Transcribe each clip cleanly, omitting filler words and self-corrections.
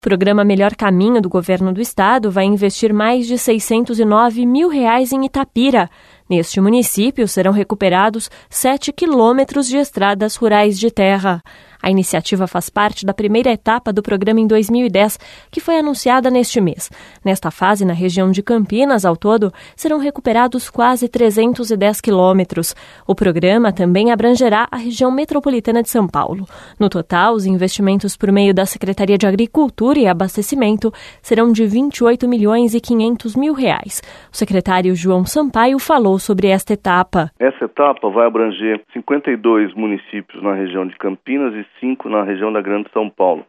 O programa Melhor Caminho do Governo do Estado vai investir mais de R$609 mil em Itapira. Neste município serão recuperados 7 quilômetros de estradas rurais de terra. A iniciativa faz parte da primeira etapa do programa em 2010, que foi anunciada neste mês. Nesta fase, na região de Campinas, ao todo, serão recuperados quase 310 quilômetros. O programa também abrangerá a região metropolitana de São Paulo. No total, os investimentos por meio da Secretaria de Agricultura e Abastecimento serão de R$28.500.000. O secretário João Sampaio falou sobre esta etapa. Essa etapa vai abranger 52 municípios na região de Campinas e 5 na região da Grande São Paulo.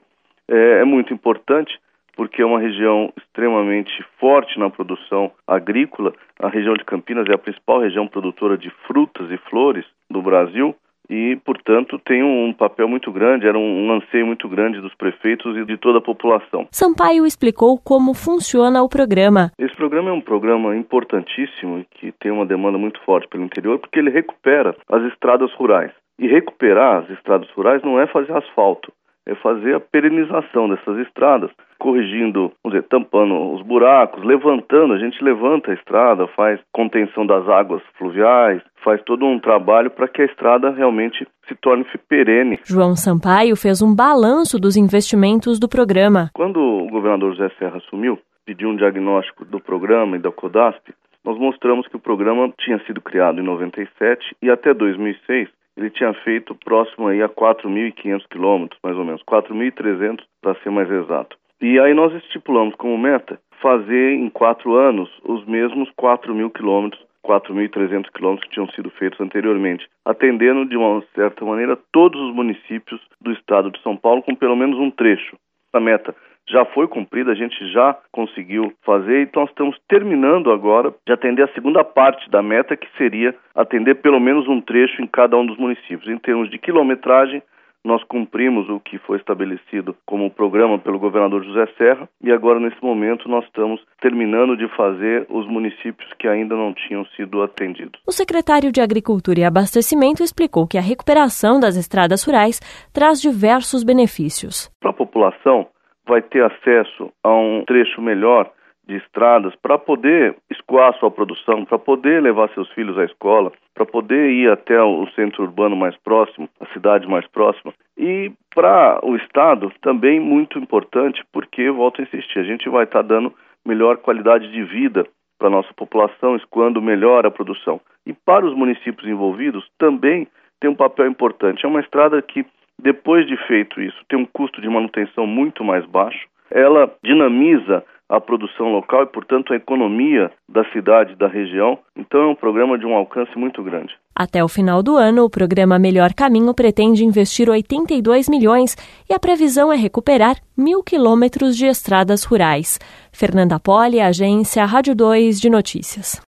É muito importante porque é uma região extremamente forte na produção agrícola. A região de Campinas é a principal região produtora de frutas e flores do Brasil e, portanto, tem um papel muito grande, era um anseio muito grande dos prefeitos e de toda a população. Sampaio explicou como funciona o programa. Esse programa é um programa importantíssimo e que tem uma demanda muito forte pelo interior porque ele recupera as estradas rurais. E recuperar as estradas rurais não é fazer asfalto, é fazer a perenização dessas estradas, corrigindo, tampando os buracos, levantando, a gente levanta a estrada, faz contenção das águas fluviais, faz todo um trabalho para que a estrada realmente se torne perene. João Sampaio fez um balanço dos investimentos do programa. Quando o governador José Serra assumiu, pediu um diagnóstico do programa e da CODASP, nós mostramos que o programa tinha sido criado em 97 e até 2006 ele tinha feito próximo aí a 4.500 quilômetros, mais ou menos, 4.300 para ser mais exato. E aí nós estipulamos como meta fazer em 4 anos os mesmos 4.000 quilômetros, 4.300 quilômetros que tinham sido feitos anteriormente, atendendo de uma certa maneira todos os municípios do estado de São Paulo com pelo menos um trecho. A meta já foi cumprida, a gente já conseguiu fazer, então nós estamos terminando agora de atender a segunda parte da meta, que seria atender pelo menos um trecho em cada um dos municípios. Em termos de quilometragem, nós cumprimos o que foi estabelecido como programa pelo governador José Serra e agora, nesse momento, nós estamos terminando de fazer os municípios que ainda não tinham sido atendidos. O secretário de Agricultura e Abastecimento explicou que a recuperação das estradas rurais traz diversos benefícios. Para a população, vai ter acesso a um trecho melhor de estradas para poder escoar sua produção, para poder levar seus filhos à escola, para poder ir até o centro urbano mais próximo, a cidade mais próxima. E para o Estado também muito importante, porque, volto a insistir, a gente vai estar dando melhor qualidade de vida para a nossa população, escoando melhor a produção. E para os municípios envolvidos também tem um papel importante. É uma estrada que, depois de feito isso, tem um custo de manutenção muito mais baixo. Ela dinamiza a produção local e, portanto, a economia da cidade e da região. Então, é um programa de um alcance muito grande. Até o final do ano, o programa Melhor Caminho pretende investir 82 milhões e a previsão é recuperar 1.000 quilômetros de estradas rurais. Fernanda Poli, Agência Rádio 2 de Notícias.